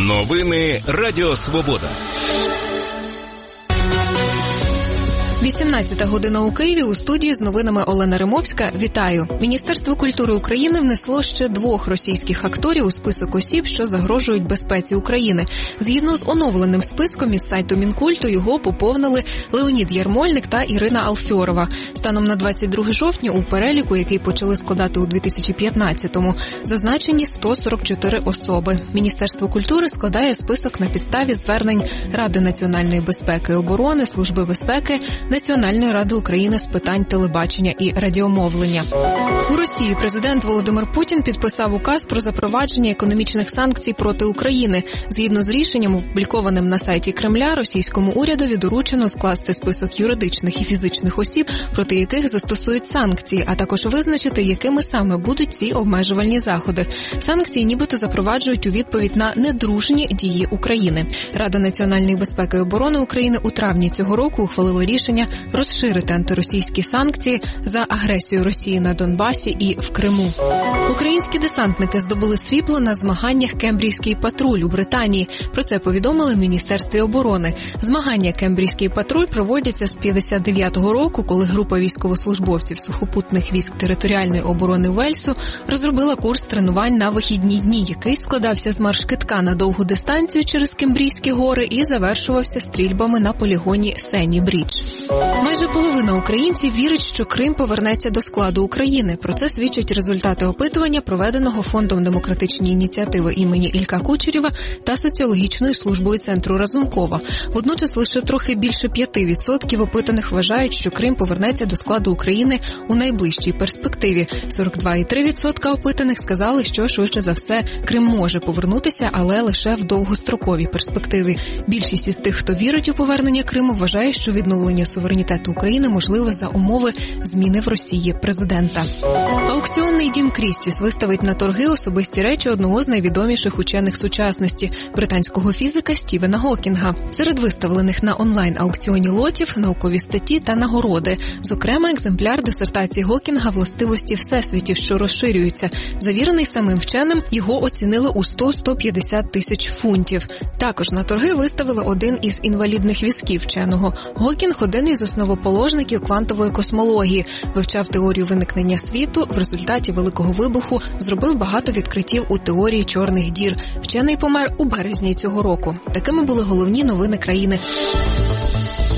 Новини Радіо Свобода. 18 година у Києві. У студії з новинами Олена Римовська. Вітаю. Міністерство культури України внесло ще 2 російських акторів у список осіб, що загрожують безпеці України. Згідно з оновленим списком із сайту Мінкульту, його поповнили Леонід Ярмольник та Ірина Алфьорова. Станом на 22 жовтня у переліку, який почали складати у 2015-му, зазначені 144 особи. Міністерство культури складає список на підставі звернень Ради національної безпеки і оборони, Служби безпеки, Національної ради України з питань телебачення і радіомовлення. У Росії президент Володимир Путін підписав указ про запровадження економічних санкцій проти України. Згідно з рішенням, опублікованим на сайті Кремля, російському урядові доручено скласти список юридичних і фізичних осіб, проти яких застосують санкції, а також визначити, якими саме будуть ці обмежувальні заходи. Санкції нібито запроваджують у відповідь на недружні дії України. Рада національної безпеки і оборони України у травні цього року ухвалила рішення розширити антиросійські санкції за агресію Росії на Донбасі і в Криму. Українські десантники здобули срібло на змаганнях «Кембрійський патруль» у Британії. Про це повідомили в Міністерстві оборони. Змагання «Кембрійський патруль» проводяться з 59-го року, коли група військовослужбовців сухопутних військ територіальної оборони Уельсу розробила курс тренувань на вихідні дні, який складався з марш-кидка на довгу дистанцію через Кембрійські гори і завершувався стрільбами на полігоні Сені-Брідж. Майже половина українців вірить, що Крим повернеться до складу України. Про це свідчать результати опитування, проведеного Фондом демократичні ініціативи імені Ілька Кучерєва та соціологічною службою Центру Разумкова. Водночас лише трохи більше 5% опитаних вважають, що Крим повернеться до складу України у найближчій перспективі. 42,3% опитаних сказали, що швидше за все Крим може повернутися, але лише в довгостроковій перспективі. Більшість із тих, хто вірить у повернення Криму, вважає, що відновлення суверенітету України можливе за умови зміни в Росії президента. Аукціонний дім Крістіс виставить на торги особисті речі одного з найвідоміших учених сучасності – британського фізика Стівена Гокінга. Серед виставлених на онлайн-аукціоні лотів – наукові статті та нагороди. Зокрема, екземпляр дисертації Гокінга «Властивості всесвітів, що розширюються». Завірений самим вченим, його оцінили у 100-150 тисяч фунтів. Також на торги виставили один із інвалідних візків вченого. Гокінг – один із основоположників квантової космології, вивчав теорію виникнення світу, в результаті Великого вибуху зробив багато відкриттів у теорії чорних дір. Вчений помер у березні цього року. Такими були головні новини країни.